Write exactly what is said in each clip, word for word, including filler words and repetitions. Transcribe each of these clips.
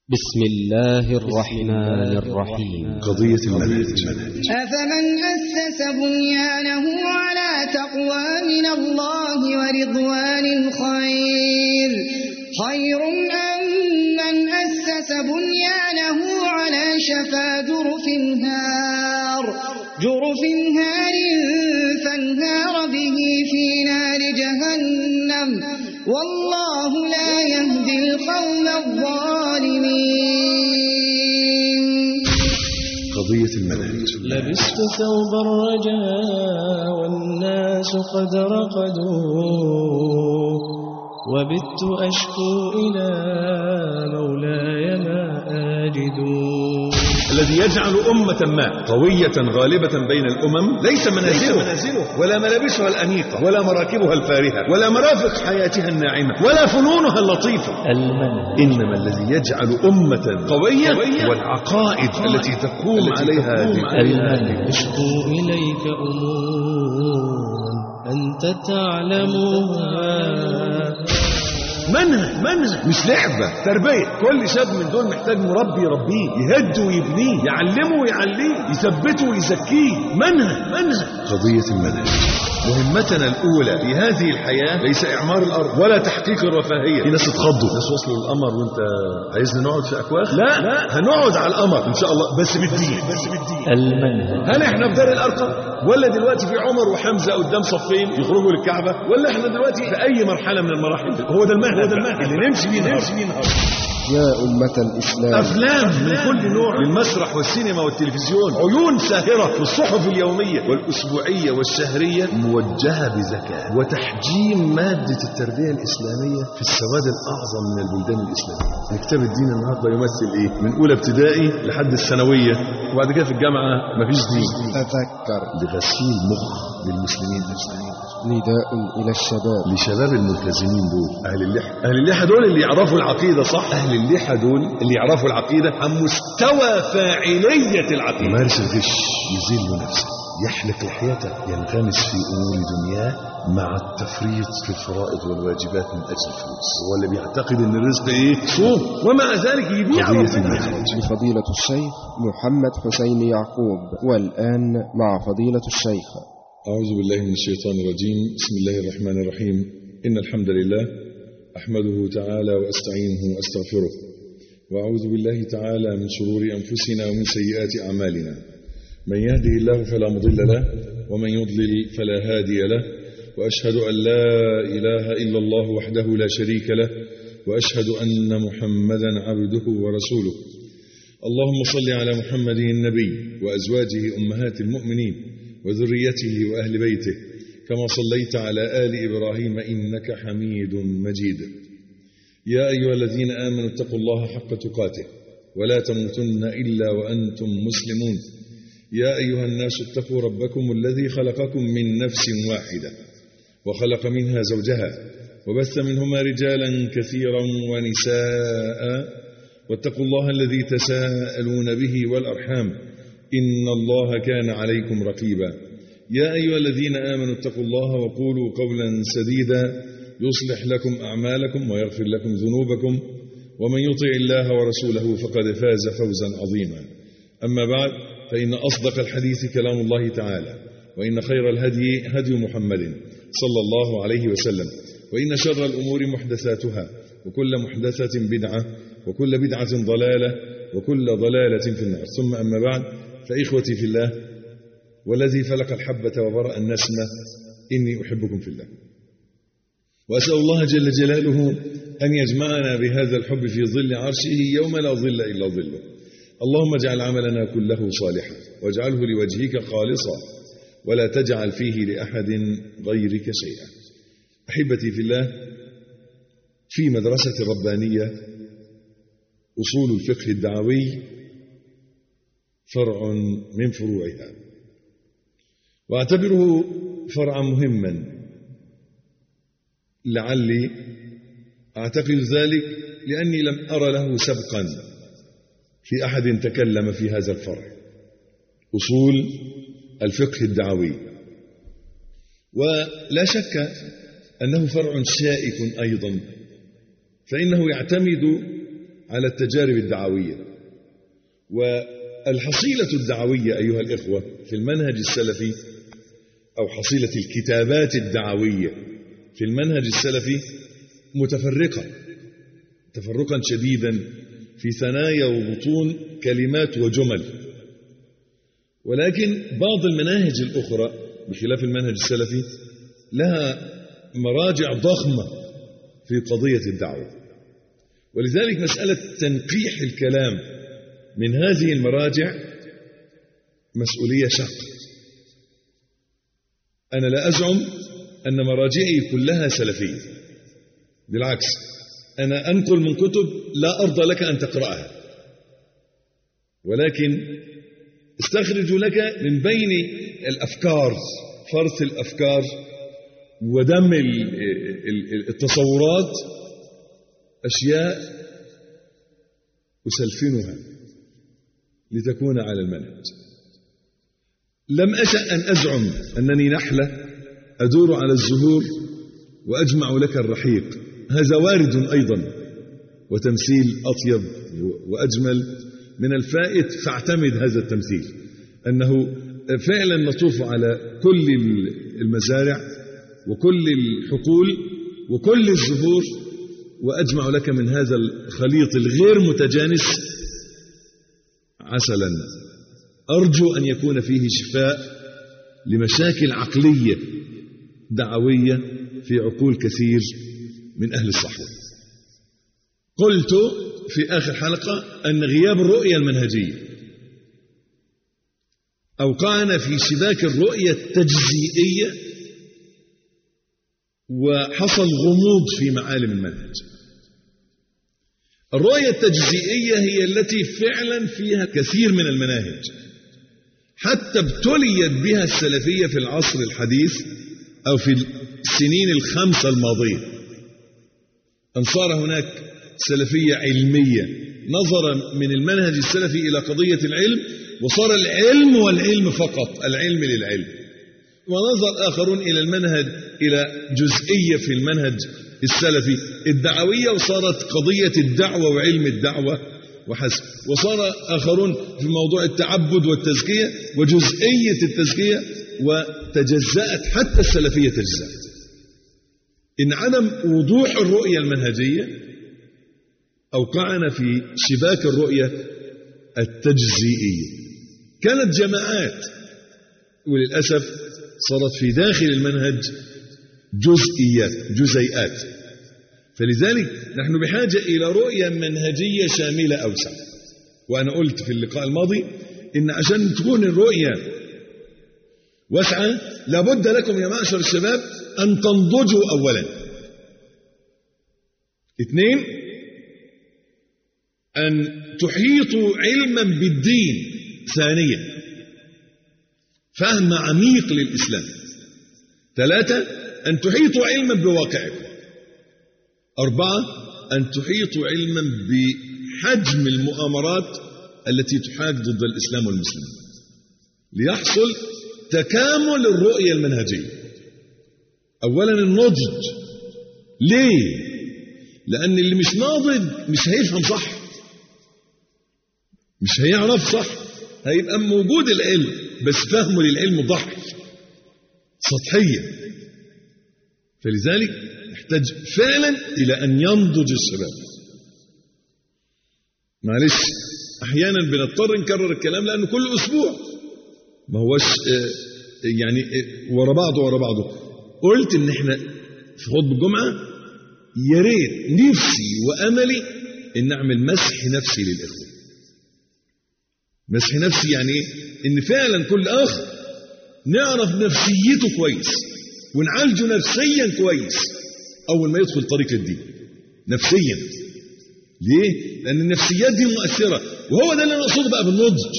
بسم الله الرحمن الرحيم. قضية المنهج. أفمن أسس بنيانه على تقوى من الله ورضوان خير خير أم من أسس بنيانه على شفا جرف هار جرف هار فانهار به في نار جهنم والله لا يهدي القوم الظالمين. قضية المنهج. لبست ثوب الرجاء والناس قد رقدوا وبت أشكو إلى مولاي ما أجد. الذي يجعل أمة ما قوية غالبة بين الأمم ليس منازلها ولا ملابسها الأنيقة ولا مراكبها الفارهة ولا مرافق حياتها الناعمة ولا فنونها اللطيفة، المنهج. إنما الذي يجعل أمة قوية هو العقائد التي تقوم عليها المنهج. أشكو إليك أمور أنت تعلمها. منهج منهج مش لعبة، تربية. كل شاب من دول محتاج مربي يربيه، يهد ويبنيه، يعلمه ويعليه، يثبته ويزكيه. منهج منهج. قضية المنهج. مهمتنا الأولى في هذه الحياة ليس إعمار الأرض ولا تحقيق الرفاهية. في ناس اتخضوا، ناس وصلوا للقمر وانت عايزنا نقعد في أكواخ؟ لا لا، هنقعد على القمر إن شاء الله، بس بالدين بس بالدين. المنهج. هل احنا في دار الأرقم ولا دلوقتي في عمر وحمزة قدام صفين يخرجوا للكعبة، ولا احنا دلوقتي في أي مرحلة من المراحل؟ هو ده المنهج اللي نمشي بيه نمشي بيه يا أمة الإسلام. أفلام من كل نوع، للمسرح والسينما والتلفزيون، عيون ساهرة في الصحف اليومية والأسبوعية والشهرية موجهة بذكاء وتحجيم مادة التربية الإسلامية في السواد الأعظم من البلدان الإسلامية. كتاب الدين النهارده يمثل إيه؟ من أولى ابتدائي لحد الثانوية، وبعد كده في الجامعة مفيش دين. تذكر لغسيل مخ للمسلمين المسلمين. نداء إلى الشباب، لشباب الملتزمين دول، أهل اللحى. أهل اللحى دول اللي يعرفوا العقيدة صح. أهل اللحى دول اللي يعرفوا العقيدة عن مستوى فاعلية العقيدة. يمارس الغش، يذل نفسه، يحلق لحيته، ينغمس في أمور دنياه مع التفريط في الفرائض والواجبات من أجل الفلوس. هو اللي بيعتقد أن الرزق إيه؟ صوم، ومع ذلك يبيع. قضية المنهج. لفضيلة الشيخ محمد حسين يعقوب. والآن مع فضيلة الشيخ. أعوذ بالله من الشيطان الرجيم. بسم الله الرحمن الرحيم. إن الحمد لله أحمده تعالى وأستعينه وأستغفره، وأعوذ بالله تعالى من شرور أنفسنا ومن سيئات أعمالنا. من يهده الله فلا مضل له ومن يضلل فلا هادي له، وأشهد أن لا إله إلا الله وحده لا شريك له، وأشهد أن محمدا عبده ورسوله. اللهم صل على محمد النبي وأزواجه أمهات المؤمنين وذريته وأهل بيته كما صليت على آل إبراهيم إنك حميد مجيد. يا أيها الذين آمنوا اتقوا الله حق تقاته ولا تموتن إلا وأنتم مسلمون. يا أيها الناس اتقوا ربكم الذي خلقكم من نفس واحدة وخلق منها زوجها وبث منهما رجالا كثيرا ونساء، واتقوا الله الذي تساءلون به والأرحام إن الله كان عليكم رقيبا. يا أيها الذين آمنوا اتقوا الله وقولوا قولا سديدا يصلح لكم أعمالكم ويغفر لكم ذنوبكم، ومن يطع الله ورسوله فقد فاز فوزا عظيما. أما بعد، فإن أصدق الحديث كلام الله تعالى، وإن خير الهدي هدي محمد صلى الله عليه وسلم، وإن شر الأمور محدثاتها، وكل محدثة بدعة، وكل بدعة ضلالة، وكل ضلالة في النار. ثم أما بعد، فإخوتي في الله والذي فلق الحبة وبرأ النسمة، إني أحبكم في الله، وأسأل الله جل جلاله أن يجمعنا بهذا الحب في ظل عرشه يوم لا ظل إلا ظله. اللهم اجعل عملنا كله صالحا واجعله لوجهك خالصا ولا تجعل فيه لأحد غيرك شيئا. أحبتي في الله، في مدرسة ربانية أصول الفقه الدعوي فرع من فروعها، واعتبره فرعا مهما، لعلي أعتقد ذلك لأني لم أرى له سبقا في أحد تكلم في هذا الفرع، أصول الفقه الدعوي. ولا شك أنه فرع شائك أيضا، فإنه يعتمد على التجارب الدعوية. والحصيلة الدعوية أيها الإخوة في المنهج السلفي، أو حصيلة الكتابات الدعوية في المنهج السلفي، متفرقة تفرقا شديدا في ثنايا وبطون كلمات وجمل. ولكن بعض المناهج الأخرى بخلاف المنهج السلفي لها مراجع ضخمة في قضية الدعوة، ولذلك مسألة تنقيح الكلام من هذه المراجع مسؤولية شاقة. أنا لا أزعم أن مراجعي كلها سلفية، بالعكس أنا أنقل من كتب لا أرضى لك أن تقرأها، ولكن استخرج لك من بين الأفكار، فرث الأفكار ودم التصورات، أشياء أسلفنها لتكون على المنهج. لم أشأ أن أزعم أنني نحلة أدور على الزهور وأجمع لك الرحيق، هذا وارد أيضا، وتمثيل أطيب وأجمل من الفائت، فاعتمد هذا التمثيل أنه فعلا نطوف على كل المزارع وكل الحقول وكل الزهور، وأجمع لك من هذا الخليط الغير متجانس عسلا أرجو أن يكون فيه شفاء لمشاكل عقلية دعوية في عقول كثير من أهل الصحوة. قلت في آخر حلقة أن غياب الرؤية المنهجية أوقعنا في شباك الرؤية التجزئية، وحصل غموض في معالم المنهج. الرؤية التجزئية هي التي فعلا فيها كثير من المناهج، حتى ابتليت بها السلفية في العصر الحديث أو في السنين الخمسة الماضية، أن صار هناك سلفية علمية نظرا من المنهج السلفي إلى قضية العلم، وصار العلم والعلم فقط، العلم للعلم. ونظر آخرون إلى المنهج إلى جزئية في المنهج السلفي الدعوية، وصارت قضية الدعوة وعلم الدعوة وحسب. وصار آخرون في موضوع التعبد والتزكية وجزئية التزكية، وتجزأت حتى السلفية تجزأت. إن عدم وضوح الرؤية المنهجية أوقعنا في شباك الرؤية التجزئية. كانت جماعات، وللأسف صارت في داخل المنهج جزئيات جزيئات. فلذلك نحن بحاجة إلى رؤية منهجية شاملة أوسع. وأنا قلت في اللقاء الماضي إن عشان تكون الرؤية واسعة لابد لكم يا معشر الشباب أن تنضجوا أولا. اثنين، أن تحيطوا علما بالدين. ثانيا، فهم عميق للإسلام. ثلاثة، أن تحيطوا علما بواقعكم. أربعة، أن تحيطوا علما بحجم المؤامرات التي تحاك ضد الإسلام والمسلمين، ليحصل تكامل الرؤية المنهجية. أولا النضج. ليه؟ لأن اللي مش ناضج مش هيفهم صح، مش هيعرف صح، هيبقى موجود العلم بس فهمه للعلم ضحي سطحيا. فلذلك نحتاج فعلا إلى أن ينضج الشباب. معلش أحيانا بنضطر نكرر الكلام لأنه كل أسبوع ما هوش يعني ورا بعضه ورا بعضه. قلت إن إحنا في خطبة الجمعة يا ريت نفسي وأملي إن نعمل مسح نفسي للإخوة. مسح نفسي يعني إيه؟ إن فعلا كل أخ نعرف نفسيته كويس ونعالجه نفسيا كويس أول ما يدخل طريق الدين نفسيا. ليه؟ لأن النفسيات دي مؤثرة، وهو ده اللي أنا أقصده بقى بالنضج.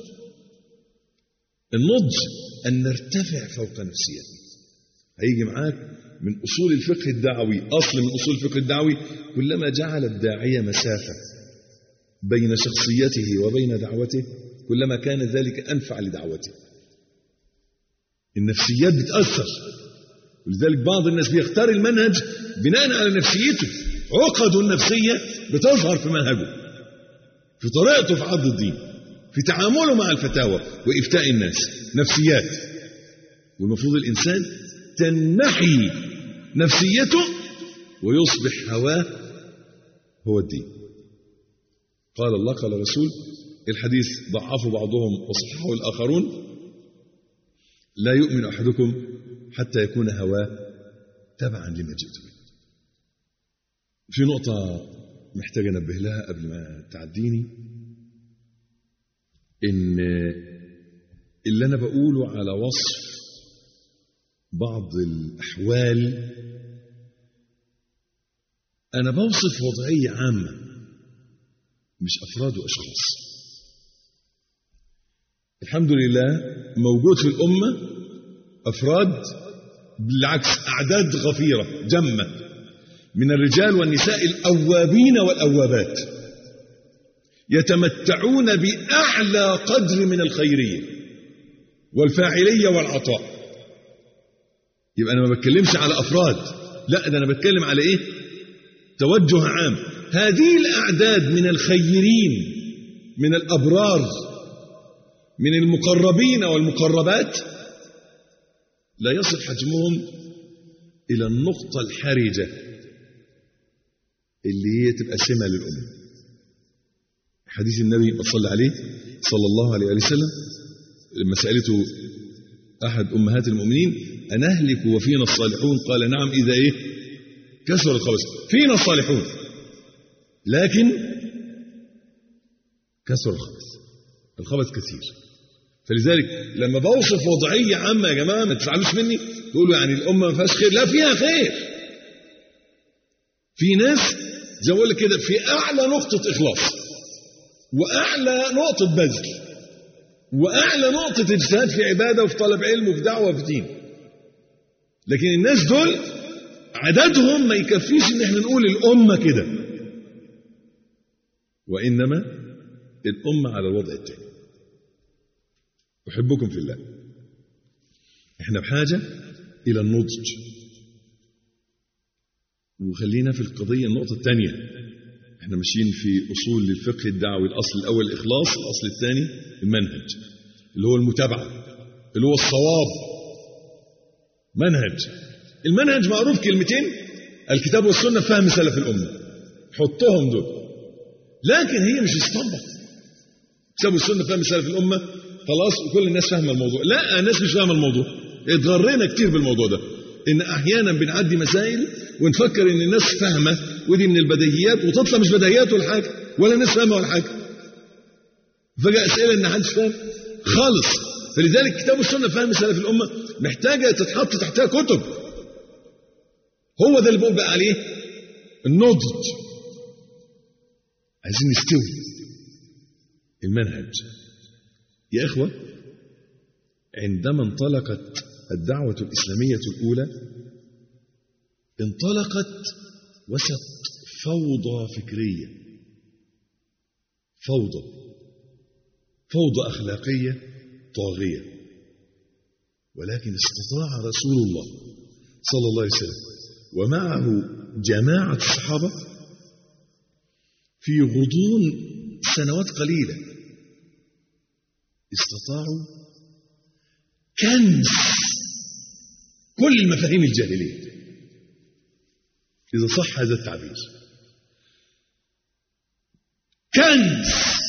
النضج أن نرتفع فوق نفسيتنا. هيجي معاك من أصول الفقه الدعوي، أصل من أصول الفقه الدعوي، كلما جعل الداعية مسافة بين شخصيته وبين دعوته كلما كان ذلك أنفع لدعوته. النفسيات بتأثر، ولذلك بعض الناس بيختار المنهج بناء على نفسيته، عقده النفسية بتظهر في منهجه. في طريقته في عرض الدين، في تعامله مع الفتاوى وإفتاء الناس، نفسيات. والمفروض الإنسان تنحي نفسيته ويصبح هواه هو الدين. قال الله قال الرسول، الحديث ضعفه بعضهم وصححه الآخرون: لا يؤمن أحدكم حتى يكون هواه تبعا لما جئت به. في نقطة محتاج أنبه لها قبل ما تعديني، إن اللي أنا بقوله على وصف بعض الأحوال أنا بوصف وضعية عامة مش أفراد وأشخاص. الحمد لله موجود في الأمة أفراد بالعكس أعداد غفيرة جمة من الرجال والنساء الأوابين والأوابات يتمتعون بأعلى قدر من الخيرية والفاعلية والعطاء. يبقى أنا ما بتكلمش على أفراد، لا، ده أنا بتكلم على إيه؟ توجه عام. هذه الأعداد من الخيرين، من الأبرار، من المقربين والمقربات، لا يصل حجمهم إلى النقطة الحرجة اللي هي تبقى سمة للأمة. حديث النبي صلى عليه صلى الله عليه وسلم لما سألته أحد أمهات المؤمنين: أنهلك وفينا الصالحون؟ قال: نعم، إذا إيه؟ كسر الخبث. فينا الصالحون لكن كسر الخبث، الخبث كثير. فلذلك لما بوصف وضعية عامة يا جماعة ما تزعلوش مني تقولوا يعني الأمة ما فيهاش خير، لا، فيها خير. في ناس زي ما بقول لك كده في أعلى نقطة إخلاص، وأعلى نقطة بذل، وأعلى نقطة اجتهاد في عبادة وفي طلب علم وفي دعوة وفي دين. لكن الناس دول عددهم ما يكفيش إن احنا نقول الأمة كده، وإنما الأمة على الوضع التاني. أحبكم في الله. احنا بحاجة إلى النضج. وخلينا في القضية النقطة الثانية، احنا ماشيين في أصول للفقه الدعوي. الأصل الأول الإخلاص، الأصل الثاني المنهج اللي هو المتابعة، اللي هو الصواب. منهج، المنهج معروف كلمتين: الكتاب والسنة، فهم سلف الأمة، حطهم دول. لكن هي مش اسطمبة الكتاب والسنة فهم سلف الأمة خلاص وكل الناس فاهمة الموضوع. لا، الناس مش فاهمة الموضوع. اتغرينا كتير بالموضوع ده، إن أحيانا بنعدي مسائل ونفكر إن الناس فاهمة ودي من البديهيات، وتطلع مش بديهيات ولا حاجة، ولا الناس فاهمة ولا حاجة. فجأة أسئلة إن محدش فاهم خالص. فلذلك كتاب السنة فهم سلف الأمة محتاجة تتحط تحتها كتب. هو ده اللي بقول بقى عليه النضج. عايزين نستوي المنهج يا إخوة. عندما انطلقت الدعوة الإسلامية الأولى انطلقت وسط فوضى فكرية، فوضى فوضى أخلاقية طاغية. ولكن استطاع رسول الله صلى الله عليه وسلم ومعه جماعة الصحابة في غضون سنوات قليلة استطاعوا كنز كل المفاهيم الجاهلية، إذا صح هذا التعبير، كنز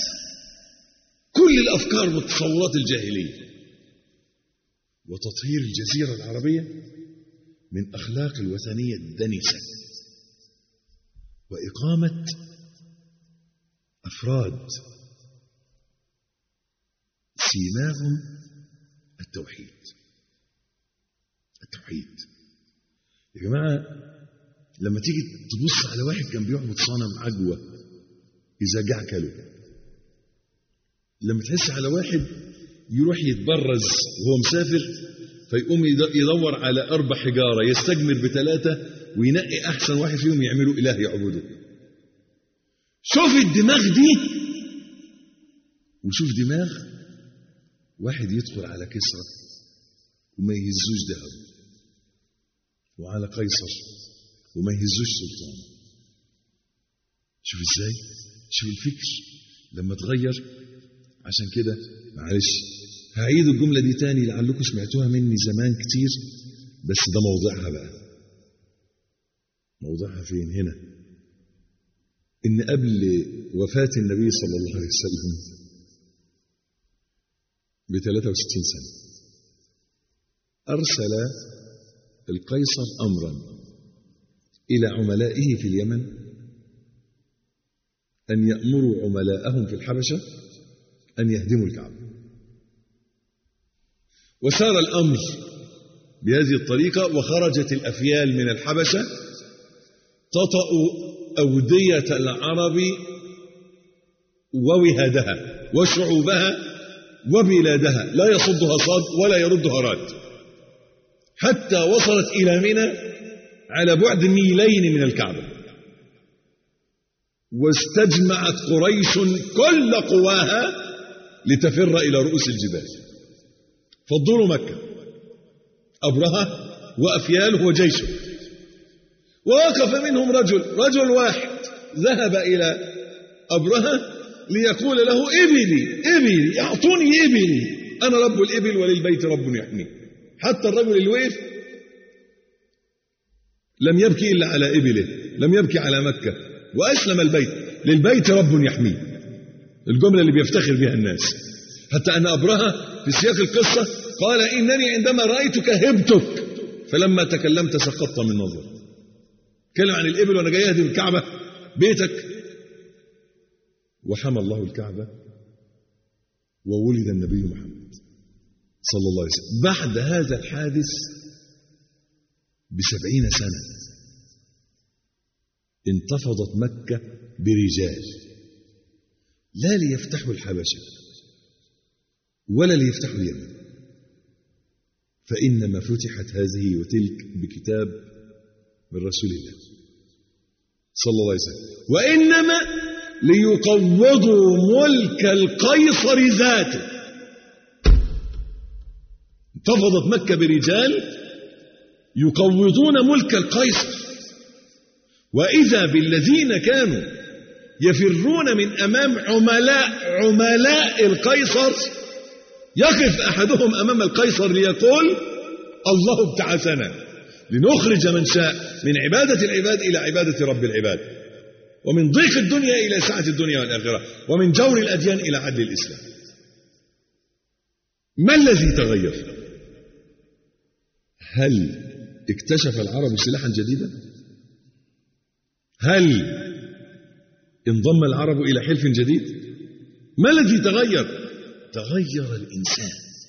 كل الأفكار والتصورات الجاهلية، وتطهير الجزيرة العربية من أخلاق الوثنية الدنسة، وإقامة أفراد سيماهم التوحيد. التوحيد يا جماعة، لما تيجي تبص على واحد كان بيعبد صنم عجوة إذا جاع كله، لما تحس على واحد يروح يتبرز وهو مسافر فيقوم يدور على أربع حجارة يستجمر بثلاثة وينقي أحسن واحد فيهم يعملوا إله يعبده. شوف الدماغ دي، وشوف دماغ واحد يدخل على كسرى وما يهزوش ذهب، وعلى قيصر وما يهزوش سلطان. شوف ازاي، شوف الفكر لما تغير. عشان كده معلش هعيد الجملة دي تاني لعلكم سمعتوها مني زمان كتير، بس ده موضعها بقى. موضعها فين؟ هنا. إن قبل وفاة النبي صلى الله عليه وسلم بثلاثة وستين سنة أرسل القيصر أمرا إلى عملائه في اليمن أن يأمروا عملاءهم في الحبشة أن يهدموا الكعبة. وسار الأمر بهذه الطريقة، وخرجت الأفيال من الحبشة تطأ أودية العرب ووهادها وشعوبها وبلادها، لا يصدها صاد ولا يردها راد، حتى وصلت إلى منى على بعد ميلين من الكعبة. واستجمعت قريش كل قواها لتفر إلى رؤوس الجبال. فضلوا مكة أبرهة وأفياله وجيشه، ووقف منهم رجل رجل واحد ذهب إلى أبرهة ليقول له إبلي إبلي أعطوني إبلي، أنا رب الإبل وللبيت رب يحميه. حتى الرجل اللي وقف لم يبكي إلا على إبله، لم يبكي على مكة، وأسلم البيت، للبيت رب يحميه، الجملة اللي بيفتخر بها الناس. حتى أن أبرهة في سياق القصة قال إنني عندما رأيتك هبتك، فلما تكلمت سقطت من نظر. تكلم عن الإبل وأنا جاي أهدم الكعبة بيتك. وحمى الله الكعبة وولد النبي محمد صلى الله عليه وسلم. بعد هذا الحادث بسبعين سنة انتفضت مكة برجال، لا ليفتحوا الحبشة ولا ليفتحوا اليمن، فإنما فتحت هذه وتلك بكتاب من رسول الله صلى الله عليه وسلم، وإنما ليقوضوا ملك القيصر ذاته. انتفضت مكة برجال يقوضون ملك القيصر، وإذا بالذين كانوا يفرون من أمام عملاء عملاء القيصر، يقف أحدهم أمام القيصر ليقول الله ابتعثنا لنخرج من شاء من عبادة العباد إلى عبادة رب العباد، ومن ضيق الدنيا إلى سعة الدنيا والآخرة، ومن جور الأديان إلى عدل الإسلام. ما الذي تغير؟ هل اكتشف العرب سلاحا جديدا؟ هل انضم العرب إلى حلف جديد؟ ما الذي تغير؟ تغير الإنسان.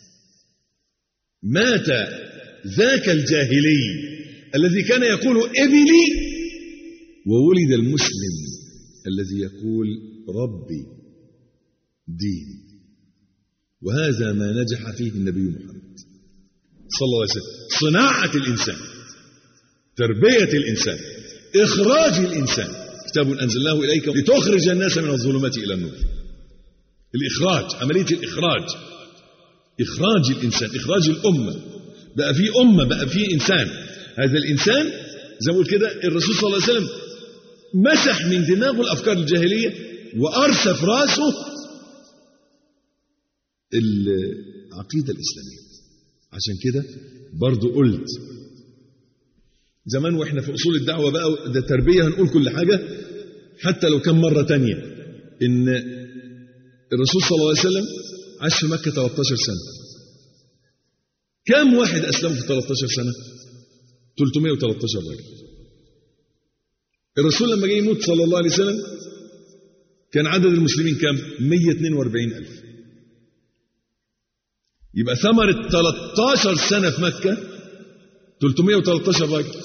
مات ذاك الجاهلي الذي كان يقول إبلي، وولد المسلم الذي يقول ربي ديني. وهذا ما نجح فيه النبي محمد صلى الله عليه وسلم: صناعة الإنسان، تربية الإنسان، إخراج الإنسان. كتاب أنزلناه إليك لتخرج الناس من الظلمات إلى النور. الإخراج، عملية الإخراج، إخراج الإنسان، إخراج الأمة. بقى في أمة، بقى في إنسان. هذا الإنسان زي ما قلت كده الرسول صلى الله عليه وسلم مسح من دماغه الأفكار الجاهلية وأرسى في راسه العقيدة الإسلامية. عشان كده برضو قلت زمان وإحنا في أصول الدعوة بقى ده تربية، هنقول كل حاجة حتى لو كان مرة تانية، إن الرسول صلى الله عليه وسلم عاش في مكة ثلاثة عشر سنة. كم واحد أسلموا في ثلاثة عشر سنة؟ ثلاثمائة وثلاثة عشر راجل. الرسول لما جه يموت صلى الله عليه وسلم كان عدد المسلمين كم؟ مئة واثنين وأربعين ألف. يبقى ثمرة ثلاثة عشر سنة في مكة ثلاثمائة وثلاثة عشر راجل.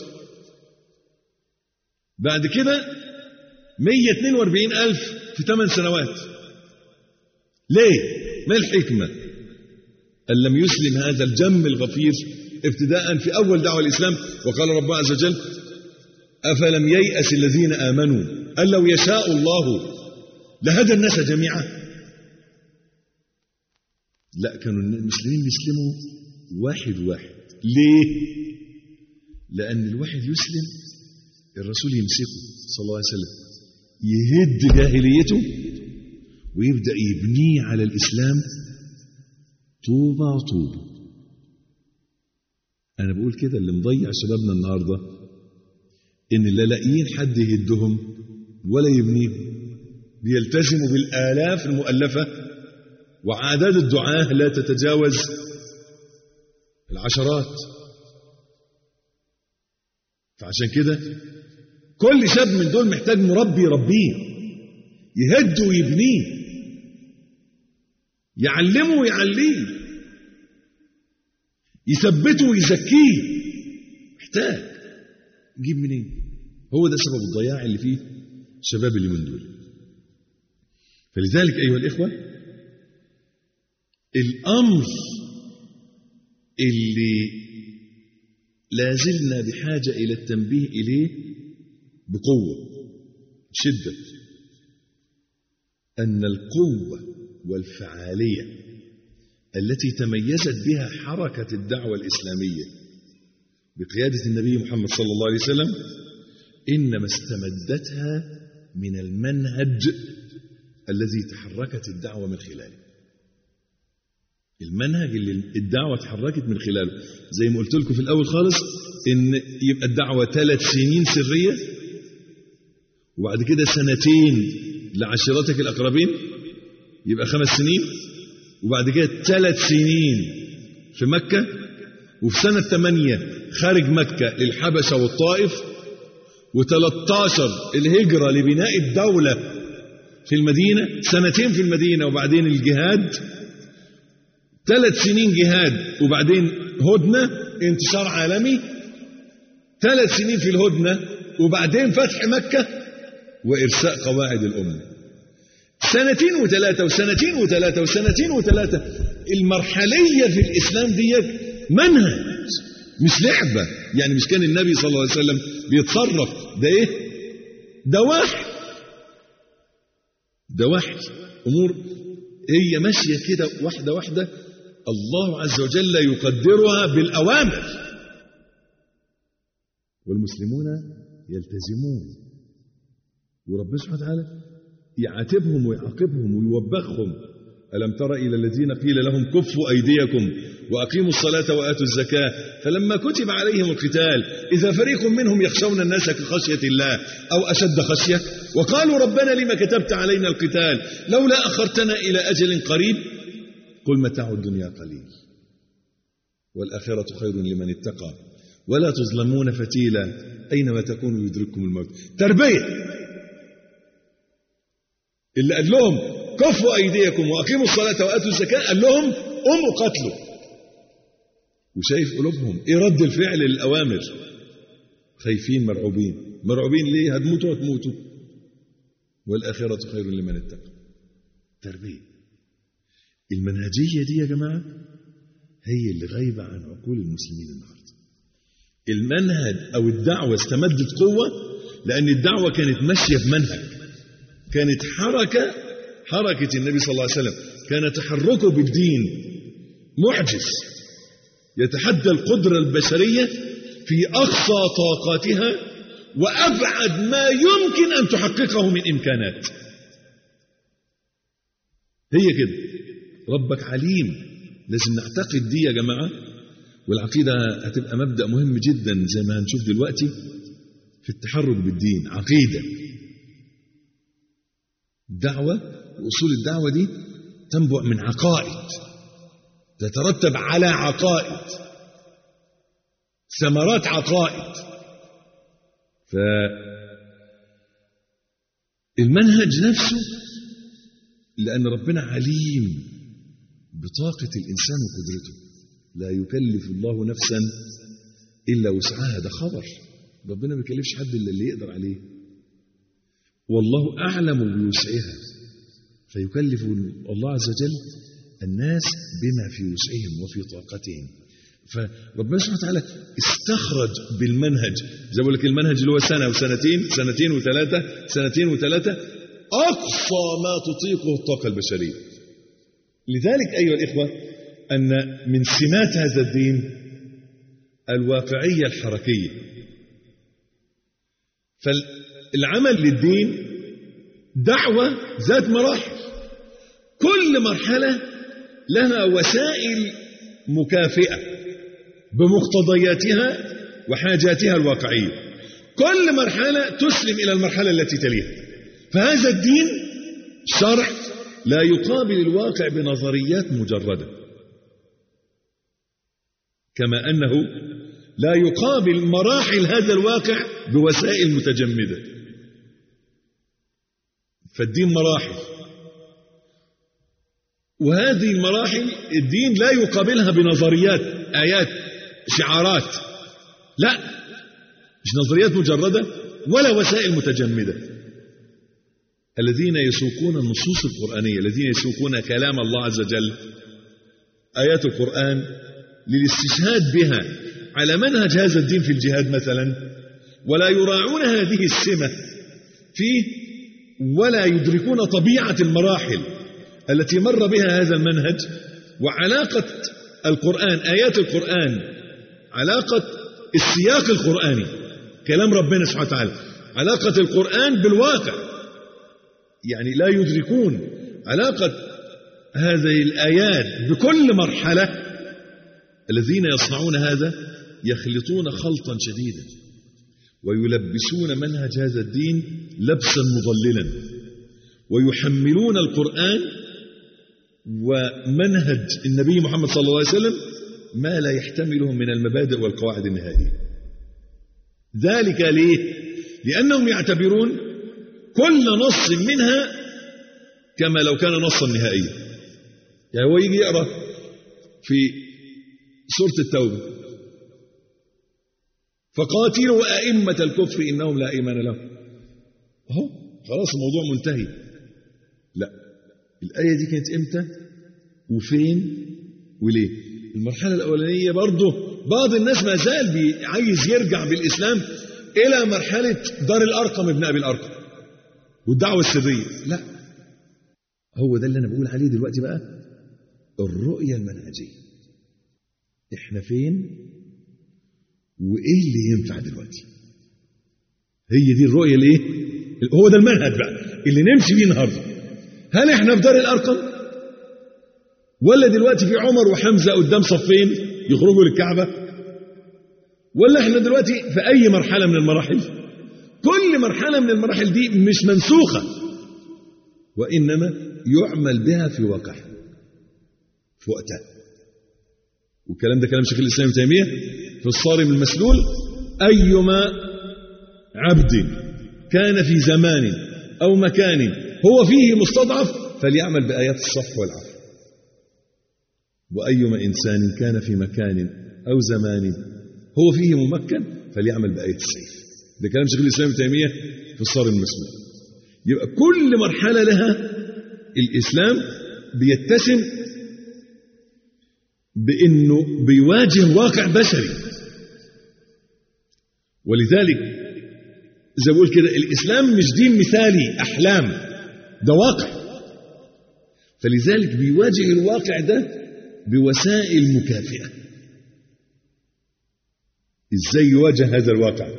بعد كده مئة واثنين وأربعين ألف في ثمان سنوات. ليه؟ ما الحكمة أن لم يسلم هذا الجم الغفير ابتداء في أول دعوة الإسلام؟ وقال ربنا عز وجل: أفلم ييأس الذين آمنوا أن لو يشاء الله لهدى الناس جميعا. لا، كانوا المسلمين يسلموا واحد واحد. ليه؟ لأن الواحد يسلم الرسول يمسكه صلى الله عليه وسلم، يهد جاهليته ويبدأ يبنيه على الإسلام طوبة طوبة. أنا بقول كده اللي مضيع شبابنا النهاردة إن لا لاقيين حد يهدهم ولا يبنيهم، بيلتزموا بالآلاف المؤلفة وعدد الدعاة لا تتجاوز العشرات. فعشان كده كل شاب من دول محتاج مربي يربيه، يهد ويبنيه، يعلمه ويعليه، يثبته ويزكيه. محتاج يجيب منين؟ هو ده سبب الضياع اللي فيه الشباب اللي من دول. فلذلك أيها الإخوة الأمر اللي لازلنا بحاجة إلى التنبيه إليه بقوة شدة، أن القوة والفعالية التي تميزت بها حركة الدعوة الإسلامية بقيادة النبي محمد صلى الله عليه وسلم إنما استمدتها من المنهج الذي تحركت الدعوة من خلاله. المنهج اللي الدعوة تحركت من خلاله، زي ما قلت لكم في الأول خالص، إن يبقى الدعوة ثلاث سنين سرية، وبعد كده سنتين لعشيرتك الأقربين يبقى خمس سنين، وبعد كده ثلاث سنين في مكة، وفي سنة ثمانية خارج مكة للحبشة والطائف، وثلاثة عشر الهجرة لبناء الدولة في المدينة، سنتين في المدينة وبعدين الجهاد، ثلاث سنين جهاد وبعدين هدنة انتشار عالمي، ثلاث سنين في الهدنة وبعدين فتح مكة وإرساء قواعد الأمة. سنتين وثلاثة وسنتين وثلاثة وسنتين وثلاثة. المرحلية في الإسلام دي منهج مش لعبة. يعني مش كان النبي صلى الله عليه وسلم بيتصرف، ده إيه؟ ده وحي، ده وحي. أمور هي ماشية كده واحدة واحدة، الله عز وجل يقدرها بالأوامر، والمسلمون يلتزمون، وربنا سبحانه وتعالى يعاتبهم ويعاقبهم ويوبخهم. ألم تر إلى الذين قيل لهم كفوا أيديكم وأقيموا الصلاة وآتوا الزكاة فلما كتب عليهم القتال إذا فريق منهم يخشون الناس كخشية الله أو أشد خشية وقالوا ربنا لما كتبت علينا القتال لولا أخرتنا إلى أجل قريب قل متاع الدنيا قليل والآخرة خير لمن اتقى ولا تظلمون فتيلا أينما تكونوا يدرككم الموت. تربية. اللي قال لهم كفوا أيديكم وأقيموا الصلاة وآتوا الزكاة قال لهم قوموا قتلوا. وشايف قلوبهم إيه رد الفعل للأوامر؟ خايفين مرعوبين. مرعوبين ليه؟ هتموتوا هتموتوا والآخرة خير لمن اتقى. تربية. المنهجية دي يا جماعة هي اللي غايبة عن عقول المسلمين النهاردة. المنهج أو الدعوة استمدت قوة لأن الدعوة كانت ماشية بمنهج، كانت حركة حركة النبي صلى الله عليه وسلم كان تحركه بالدين معجز يتحدى القدرة البشرية في أقصى طاقاتها وأبعد ما يمكن أن تحققه من إمكانات. هي كده. ربك عليم. لازم نعتقد دي يا جماعة. والعقيدة هتبقى مبدأ مهم جدا زي ما هنشوف دلوقتي في التحرك بالدين. عقيدة الدعوة وأصول الدعوة دي تنبع من عقائد تترتب على عقائد ثمرات عقائد. فالمنهج نفسه لأن ربنا عليم بطاقة الإنسان وقدرته لا يكلف الله نفسا إلا وسعها. ده خبر. ربنا ما يكلفش حد إلا اللي يقدر عليه والله أعلم بوسعها فيكلف الله عز وجل الناس بما في وسعهم وفي طاقتهم. فربنا سبحانه وتعالى استخرج بالمنهج زي ما بقول لك المنهج اللي هو سنة وسنتين سنتين وثلاثة سنتين وثلاثة أقصى ما تطيقه الطاقة البشرية. لذلك أيها الإخوة أن من سمات هذا الدين الواقعية الحركية. فالعمل للدين دعوة ذات مراحل. كل مرحلة لها وسائل مكافئة بمقتضياتها وحاجاتها الواقعية. كل مرحلة تسلم إلى المرحلة التي تليها. فهذا الدين شرع لا يقابل الواقع بنظريات مجردة، كما أنه لا يقابل مراحل هذا الواقع بوسائل متجمدة. فالدين مراحل، وهذه المراحل الدين لا يقابلها بنظريات، آيات، شعارات، لا، مش نظريات مجردة ولا وسائل متجمدة. الذين يسوقون النصوص القرآنية، الذين يسوقون كلام الله عز وجل، آيات القرآن، للاستشهاد بها على منهج هذا الدين في الجهاد مثلا، ولا يراعون هذه السمة فيه، ولا يدركون طبيعة المراحل التي مر بها هذا المنهج، وعلاقة القرآن، آيات القرآن، علاقة السياق القرآني، كلام ربنا سبحانه وتعالى، علاقة القرآن بالواقع. يعني لا يدركون علاقة هذه الآيات بكل مرحلة. الذين يصنعون هذا يخلطون خلطا شديدا، ويلبسون منهج هذا الدين لبسا مضللا، ويحملون القرآن ومنهج النبي محمد صلى الله عليه وسلم ما لا يحتمله من المبادئ والقواعد النهائية. ذلك ليه؟ لأنهم يعتبرون كل نص منها كما لو كان نصا نهائيا. يعني هو يجي يقرأ في سورة التوبة: فقاتلوا أئمة الكفر إنهم لا إيمان لهم. أهو خلاص الموضوع منتهي. لا، الآية دي كانت إمتى وفين وليه؟ المرحلة الأولانية برضه بعض الناس ما زال عايز يرجع بالإسلام إلى مرحلة دار الأرقم ابن أبي الأرقم والدعوة السرية. لا، هو ده اللي أنا بقول عليه دلوقتي بقى، الرؤية المنهجية. إحنا فين وإيه اللي ينفع دلوقتي؟ هي دي الرؤية الإيه؟ هو ده المنهج بقى اللي نمشي بيه النهارده. هل إحنا في دار الأرقم، ولا دلوقتي في عمر وحمزة قدام صفين يخرجوا للكعبة، ولا إحنا دلوقتي في أي مرحلة من المراحل؟ كل مرحلة من المراحل دي مش منسوخة، وإنما يعمل بها في واقعها في وقتها. والكلام ده كلام شيخ الإسلام ابن تيمية في الصارم المسلول: أيما عبد كان في زمان أو مكان هو فيه مستضعف فليعمل بآيات الصف والعفو، وأيما إنسان كان في مكان أو زمان هو فيه ممكن فليعمل بآية السيف. ده كلام شيخ الإسلام ابن تيمية في الصارم المسلول. يبقى كل مرحلة لها الإسلام بيتسم بأنه بيواجه واقع بشري، ولذلك زي بقول كده الإسلام مش دين مثالي أحلام، ده واقع. فلذلك بيواجه الواقع ده بوسائل مكافئة. إزاي يواجه هذا الواقع؟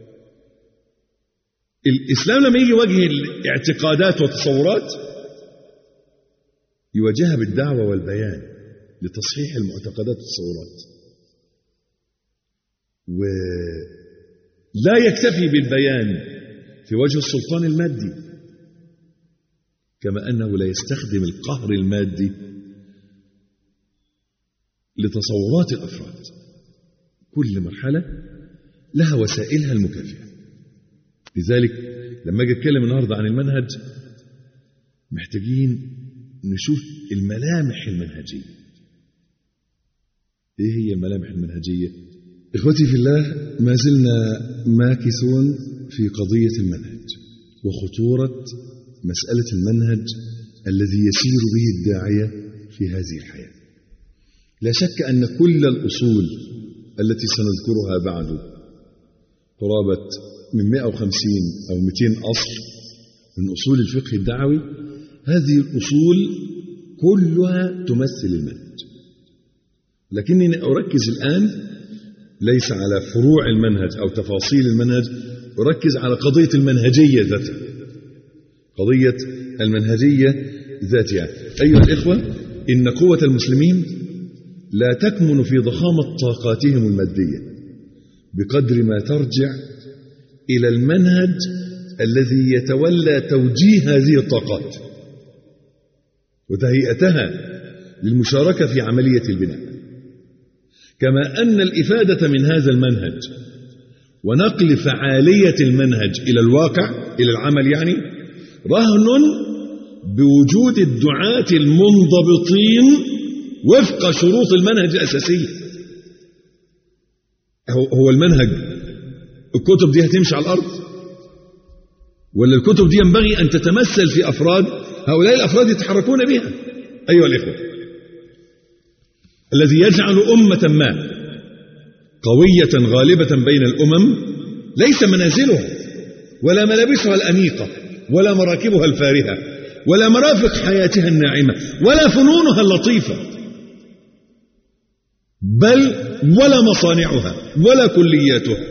الإسلام لما يجي يواجه الاعتقادات والتصورات يواجهها بالدعوة والبيان لتصحيح المعتقدات والتصورات، ولا يكتفي بالبيان في وجه السلطان المادي، كما أنه لا يستخدم القهر المادي لتصورات الأفراد. كل مرحلة لها وسائلها المكافئة. لذلك لما أجي أتكلم النهاردة عن المنهج محتاجين نشوف الملامح المنهجية. إيه هي الملامح المنهجية؟ إخوتي في الله، ما زلنا ماكثون في قضية المنهج وخطورة مسألة المنهج الذي يسير به الداعية في هذه الحياة. لا شك أن كل الأصول التي سنذكرها بعد قرابة من مئة وخمسين أو مئتين أصل من أصول الفقه الدعوي، هذه الأصول كلها تمثل المنهج. لكنني أركز الآن ليس على فروع المنهج أو تفاصيل المنهج، أركز على قضية المنهجية ذاتها. قضية المنهجية ذاتها. أيها الإخوة، إن قوة المسلمين لا تكمن في ضخامة طاقاتهم المادية بقدر ما ترجع إلى المنهج الذي يتولى توجيه هذه الطاقات وتهيئتها للمشاركة في عملية البناء، كما أن الإفادة من هذا المنهج ونقل فعالية المنهج إلى الواقع، إلى العمل يعني، رهن بوجود الدعاة المنضبطين وفق شروط المنهج الأساسية. هو المنهج الكتب دي هتمشي على الأرض، ولا الكتب دي ينبغي أن تتمثل في أفراد هؤلاء الأفراد يتحركون بها؟ أيها الإخوة، الذي يجعل أمة ما قوية غالبة بين الأمم ليس منازلها ولا ملابسها الأنيقة ولا مراكبها الفارهة ولا مرافق حياتها الناعمة ولا فنونها اللطيفة، بل ولا مصانعها ولا كلياتها،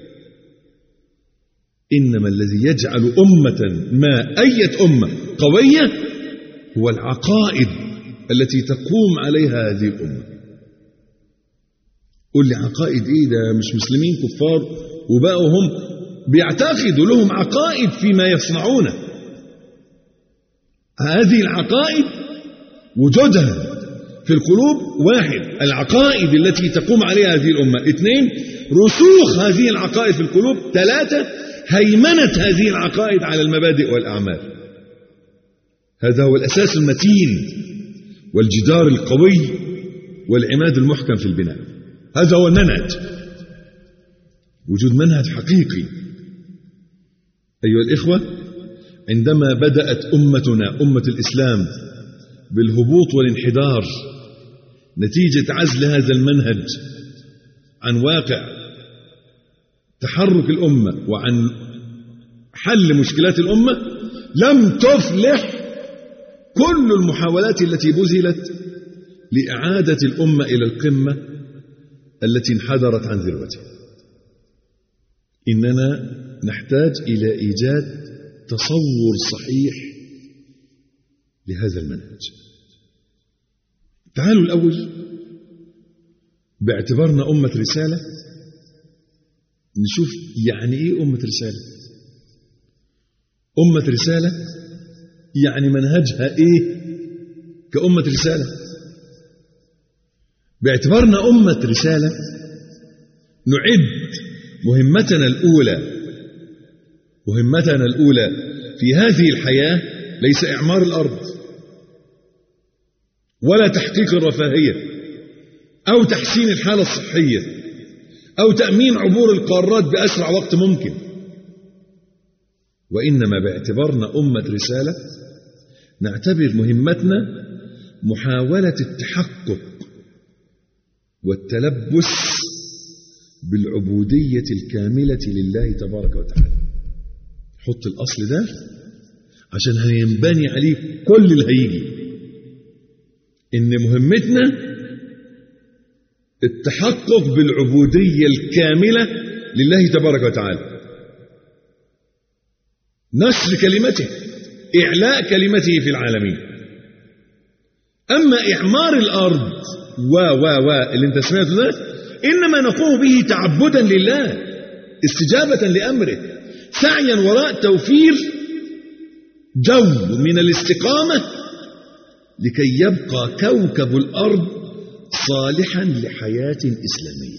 إنما الذي يجعل أمة ما أية أمة قوية هو العقائد التي تقوم عليها هذه الأمة. قل لي عقائد إيه؟ ده مش مسلمين كفار وبقوا هم بيعتقدوا لهم عقائد فيما يصنعونه. هذه العقائد وجودها في القلوب واحد، العقائد التي تقوم عليها هذه الأمة. اثنين، رسوخ هذه العقائد في القلوب. ثلاثة، هيمنة هذه العقائد على المبادئ والأعمال. هذا هو الأساس المتين والجدار القوي والعماد المحكم في البناء. هذا هو المنهج، وجود منهج حقيقي. أيها الإخوة، عندما بدأت أمتنا أمة الإسلام بالهبوط والانحدار نتيجة عزل هذا المنهج عن واقع تحرك الأمة وعن حل مشكلات الأمة، لم تفلح كل المحاولات التي بذلت لإعادة الأمة إلى القمة التي انحدرت عن ذروتها. إننا نحتاج إلى إيجاد تصور صحيح لهذا المنهج. تعالوا الأول باعتبارنا أمة رسالة نشوف يعني إيه أمة رسالة. أمة رسالة يعني منهجها إيه كأمة رسالة. باعتبارنا أمة رسالة نعد مهمتنا الأولى مهمتنا الأولى في هذه الحياة ليس إعمار الأرض ولا تحقيق الرفاهية أو تحسين الحالة الصحية أو تأمين عبور القارات بأسرع وقت ممكن، وإنما باعتبارنا أمة رسالة نعتبر مهمتنا محاولة التحقق والتلبس بالعبودية الكاملة لله تبارك وتعالى. حط الأصل ده عشان هينبني عليه كل اللي هيجي. إن مهمتنا التحقق بالعبودية الكاملة لله تبارك وتعالى، نشر كلمته، إعلاء كلمته في العالمين. أما إعمار الأرض و و و اللي انت سمعته ده إنما نقوم به تعبدا لله، استجابة لأمره، سعيا وراء توفير جو من الاستقامة لكي يبقى كوكب الأرض صالحا لحياة إسلامية.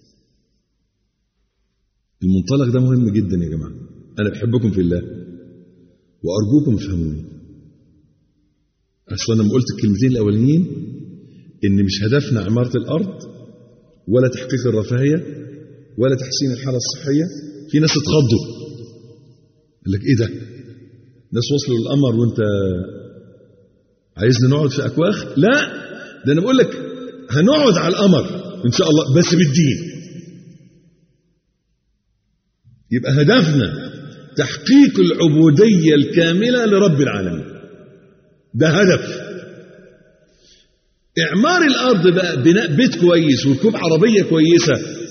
المنطلق ده مهم جدا يا جماعة. أنا بحبكم في الله وأرجوكم افهموني. أصلا لما قلت الكلمتين الأولين إن مش هدفنا عمارة الأرض ولا تحقيق الرفاهية ولا تحسين الحالة الصحية، في ناس اتخضوا قال لك إيه ده؟ ناس وصلوا للقمر وأنت عايزنا نقعد في أكواخ؟ لا، ده أنا بقول لك هنقعد على القمر إن شاء الله بس بالدين. يبقى هدفنا تحقيق العبودية الكاملة لرب العالمين، ده هدف. إعمار الأرض بقى بناء بيت كويس وركوب عربية كويسة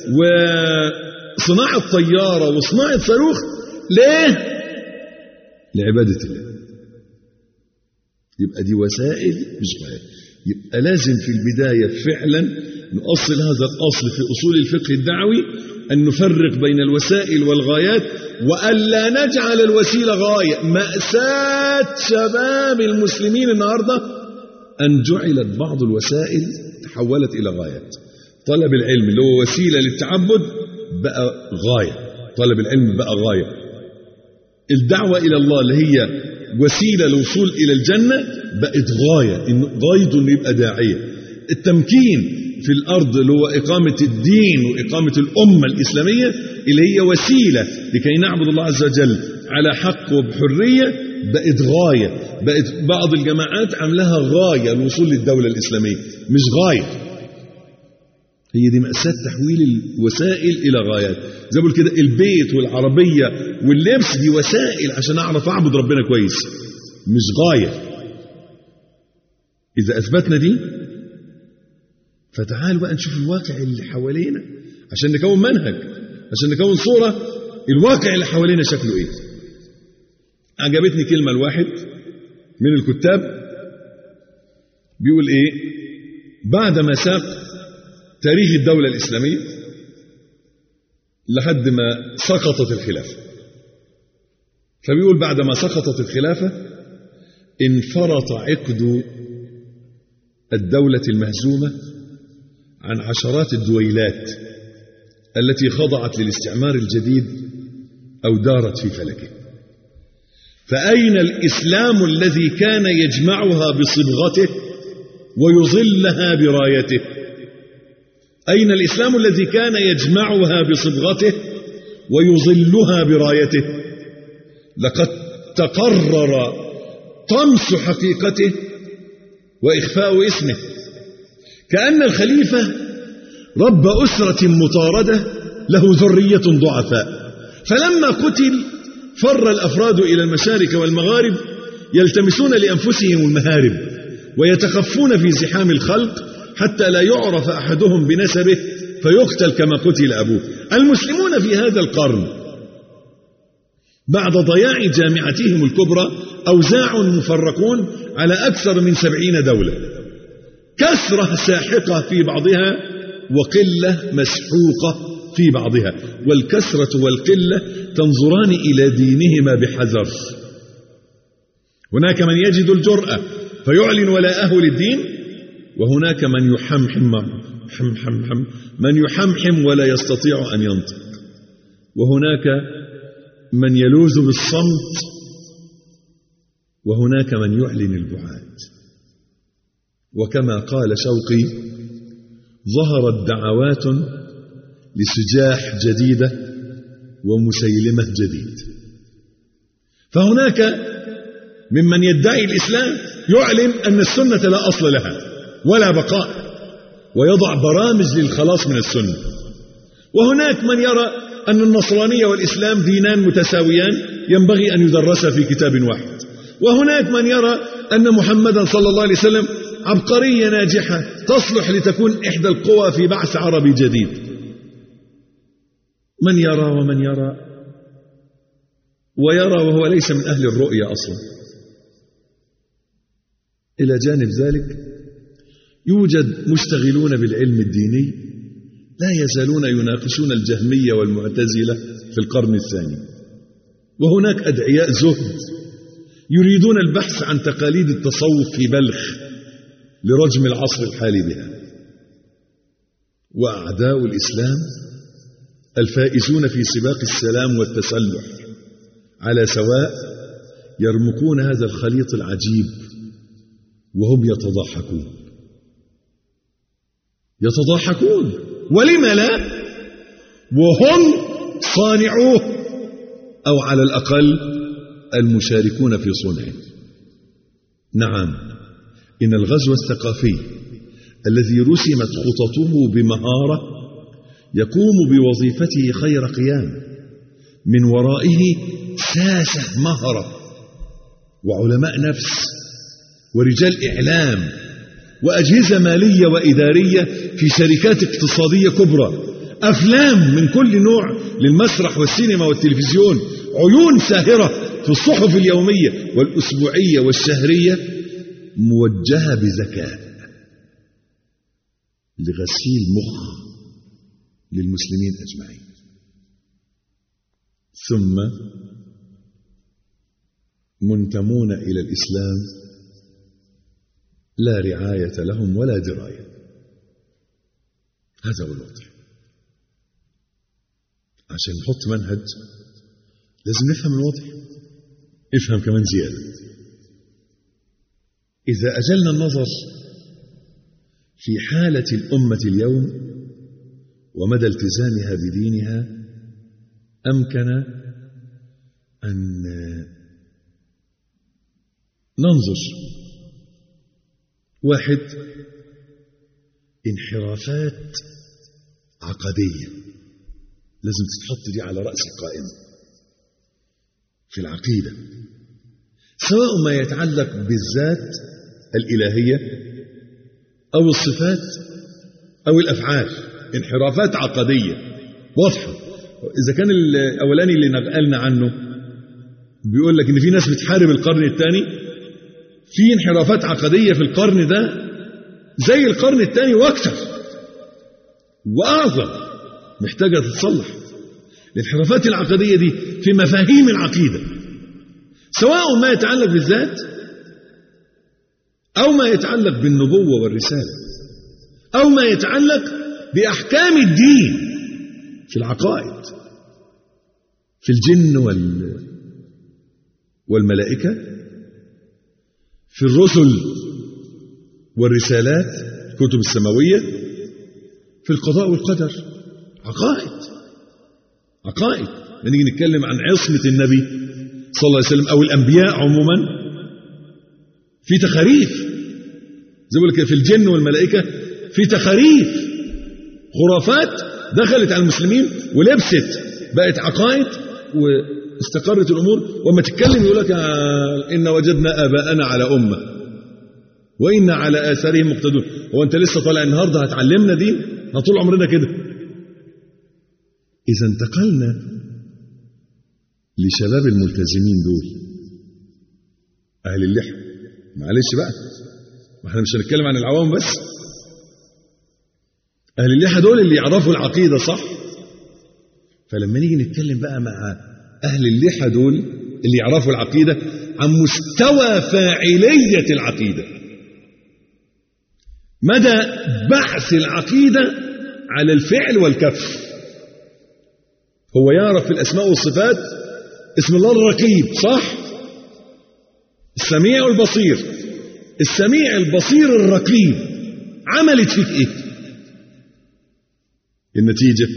وصناعة طيارة وصناعة صاروخ، ليه؟ لعبادة الله. يبقى دي وسائل مش غايات. يبقى لازم في البداية فعلا نؤصل هذا الأصل في أصول الفقه الدعوي، أن نفرق بين الوسائل والغايات، وألا نجعل الوسيلة غاية. مأساة شباب المسلمين النهاردة أن جعلت بعض الوسائل تحولت إلى غايات. طلب العلم اللي هو وسيلة للتعبد بقى غاية، طلب العلم بقى غاية. الدعوة إلى الله اللي هي وسيلة للوصول إلى الجنة بقت غاية، إنه غايته إنه يبقى داعية. التمكين في الأرض اللي هو إقامة الدين وإقامة الأمة الإسلامية اللي هي وسيلة لكي نعبد الله عز وجل على حق وبحرية بقت غاية. بقت بعض الجماعات عملها غاية الوصول للدولة الإسلامية، مش غاية. هي دي مأساة تحويل الوسائل إلى غايات. زي ما بقول كده البيت والعربية واللبس دي وسائل عشان أعرف أعبد ربنا كويس، مش غاية. إذا أثبتنا دي فتعال بقى نشوف الواقع اللي حوالينا عشان نكون منهج، عشان نكون صورة الواقع اللي حوالينا شكله إيه. عجبتني كلمة الواحد من الكتاب بيقول إيه بعد ما ساق تاريخ الدولة الإسلامية لحد ما سقطت الخلافة. فبيقول بعد ما سقطت الخلافة انفرط عقد الدولة المهزومة عن عشرات الدويلات التي خضعت للاستعمار الجديد أو دارت في فلكه. فأين الإسلام الذي كان يجمعها بصبغته ويظلها برايته؟ أين الإسلام الذي كان يجمعها بصبغته ويظلها برايته؟ لقد تقرر طمس حقيقته وإخفاء اسمه. كأن الخليفة رب أسرة مطاردة له ذرية ضعفاء، فلما قتل فر الأفراد إلى المشارق والمغارب يلتمسون لأنفسهم المهارب ويتخفون في زحام الخلق حتى لا يعرف أحدهم بنسبه فيقتل كما قتل أبوه. المسلمون في هذا القرن بعد ضياع جامعتهم الكبرى أوزاع مفرقون على أكثر من سبعين دولة، كثرة ساحقة في بعضها وقلة مسحوقة في بعضها، والكثرة والقلة تنظران إلى دينهما بحذر. هناك من يجد الجرأة فيعلن ولاءه للدين، وهناك من يحمحم حم حم حم من يحمحم ولا يستطيع أن ينطق، وهناك من يلوذ بالصمت، وهناك من يعلن البعاد. وكما قال شوقي ظهرت دعوات لسجاح جديدة ومسيلمة جديد. فهناك ممن يدعي الإسلام يعلن أن السنة لا أصل لها ولا بقاء ويضع برامج للخلاص من السنة، وهناك من يرى أن النصرانية والإسلام دينان متساويان ينبغي أن يدرسا في كتاب واحد، وهناك من يرى أن محمدا صلى الله عليه وسلم عبقرية ناجحة تصلح لتكون إحدى القوى في بعث عربي جديد. من يرى ومن يرى ويرى وهو ليس من أهل الرؤية أصلا. إلى جانب ذلك يوجد مشتغلون بالعلم الديني لا يزالون يناقشون الجهمية والمعتزلة في القرن الثاني، وهناك أدعياء زهد يريدون البحث عن تقاليد التصوف في بلخ لرجم العصر الحالي بها. وأعداء الإسلام الفائزون في سباق السلام والتسلح على سواء يرمقون هذا الخليط العجيب وهم يتضاحكون يتضاحكون ولم لا، وهم صانعوه أو على الأقل المشاركون في صنعه. نعم، إن الغزو الثقافي الذي رسمت خططه بمهارة يقوم بوظيفته خير قيام، من ورائه ساسة مهرة وعلماء نفس ورجال إعلام وأجهزة مالية وإدارية في شركات اقتصادية كبرى، أفلام من كل نوع للمسرح والسينما والتلفزيون، عيون ساهرة في الصحف اليومية والأسبوعية والشهرية موجهة بذكاء لغسيل مخ للمسلمين أجمعين، ثم منتمون إلى الإسلام لا رعاية لهم ولا دراية. هذا هو الوضع. عشان نحط منهج لازم نفهم الوضع، افهم كمان زيادة. إذا أجلنا النظر في حالة الأمة اليوم ومدى التزامها بدينها، أمكن أن ننظر واحد انحرافات عقدية لازم تتحط دي على رأس القائمة في العقيدة، سواء ما يتعلق بالذات الإلهية أو الصفات أو الأفعال. انحرافات عقدية واضحة. إذا كان الأولاني اللي نقلنا عنه بيقول لك إن في ناس بتحارب القرن الثاني، في انحرافات عقدية في القرن ده زي القرن الثاني وأكثر وأعظم، محتاجة تتصلح. الانحرافات العقدية دي في مفاهيم العقيدة، سواء ما يتعلق بالذات أو ما يتعلق بالنبوة والرسالة أو ما يتعلق بأحكام الدين في العقائد، في الجن والملائكة، في الرسل والرسالات، الكتب السماوية، في القضاء والقدر. عقائد عقائد نيجي نتكلم عن عصمة النبي صلى الله عليه وسلم أو الأنبياء عموما، في تخاريف زي ما قلت في الجن والملائكة، في تخاريف خرافات دخلت على المسلمين ولبست بقت عقائد واستقرت الأمور. وما تتكلم يقول لك إن وجدنا آباءنا على أمة وإن على آثارهم مقتدون. هو أنت لسه طالع النهاردة هتعلمنا دين؟ طول عمرنا كده. إذا انتقلنا لشباب الملتزمين دول أهل اللحى، معلش بقى ما احنا مش هنتكلم عن العوام بس، أهل اللحى دول اللي يعرفوا العقيدة صح. فلما نيجي نتكلم بقى مع أهل اللحى دول اللي يعرفوا العقيدة عن مستوى فاعلية العقيدة، مدى بعث العقيدة على الفعل والكف. هو يعرف في الأسماء والصفات اسم الله الرقيب صح، السميع والبصير. السميع البصير الرقيب عملت فيك ايه؟ النتيجة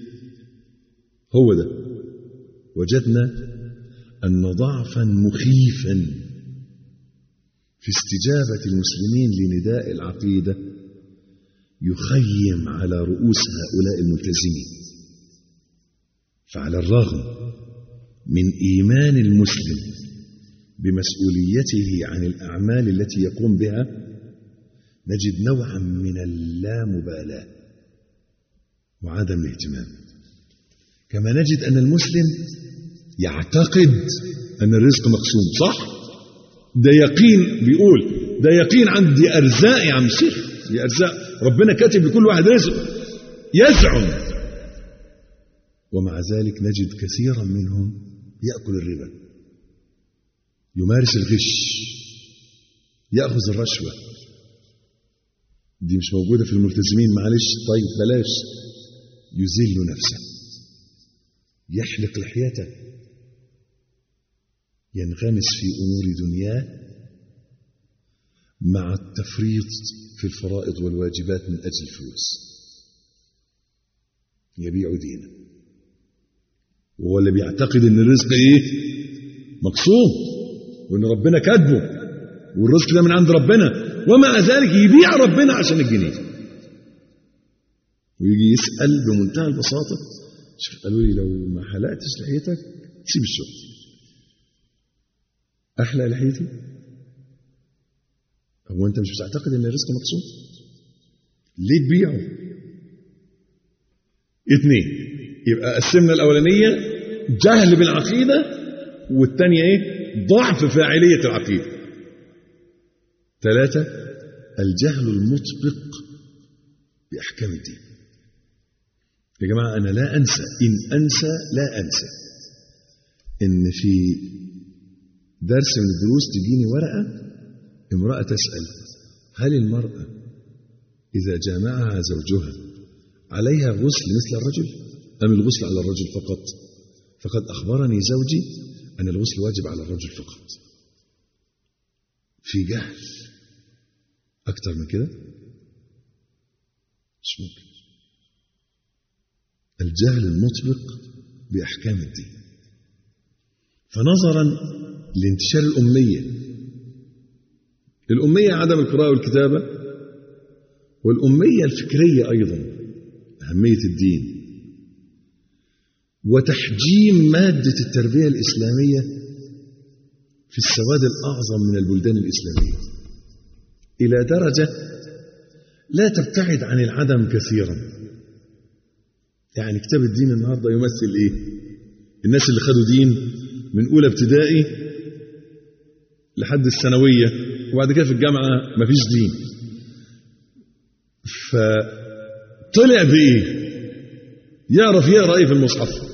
هو ده، وجدنا أن ضعفا مخيفا في استجابة المسلمين لنداء العقيدة يخيم على رؤوس هؤلاء الملتزمين. فعلى الرغم من إيمان المسلم بمسؤوليته عن الأعمال التي يقوم بها، نجد نوعا من اللامبالاة وعدم الاهتمام. كما نجد أن المسلم يعتقد أن الرزق مقسوم صح؟ ده يقين، بيقول ده يقين عندي أرزاق يا عم الشيخ، دي أرزاق ربنا كاتب لكل واحد رزق، يزعم. ومع ذلك نجد كثيرا منهم يأكل الربا، يمارس الغش، يأخذ الرشوة. دي مش موجودة في الملتزمين، معلش طيب بلاش. يذل نفسه، يحلق لحيته، ينغمس في أمور دنياه مع التفريط في الفرائض والواجبات من أجل الفلوس. يبيع دينه، وهو اللي بيعتقد ان الرزق ايه؟ مقسوم، وان ربنا كاتبه، والرزق ده من عند ربنا، ومع ذلك يبيع ربنا عشان الجنيه. ويجي يسأل بمنتهى البساطة، قالوا لي لو ما حلقتش لحيتك تسيب الشغل. احلق لحيتي؟ هو انت مش بتعتقد ان الرزق مقسوم؟ ليه تبيعه؟ اثنين، يبقى قسمنا الاولانيه جهل بالعقيده، والثانيه ايه؟ ضعف فاعليه العقيده. ثلاثة الجهل المطبق بأحكام الدين. يا جماعة أنا لا أنسى، إن أنسى لا أنسى، إن في درس من الدروس تجيني ورقة امرأة تسأل: هل المرأة إذا جامعها زوجها عليها غسل مثل الرجل أم الغسل على الرجل فقط؟ فقد أخبرني زوجي أن الغسل واجب على الرجل فقط. في جهل أكتر من كده مش ممكن. الجهل المطبق بأحكام الدين. فنظرا لانتشار الأمية، الأمية عدم القراءة والكتابة، والأمية الفكرية أيضا، أهمية الدين، وتحجيم مادة التربية الإسلامية في السواد الأعظم من البلدان الإسلامية إلى درجة لا تبتعد عن العدم كثيرا. يعني كتاب الدين النهاردة يمثل إيه؟ الناس اللي خدوا دين من أولى ابتدائي لحد الثانوية وبعد كده في الجامعة مفيش دين، فطلع بإيه؟ يعرف يقرأ إيه في المصحف.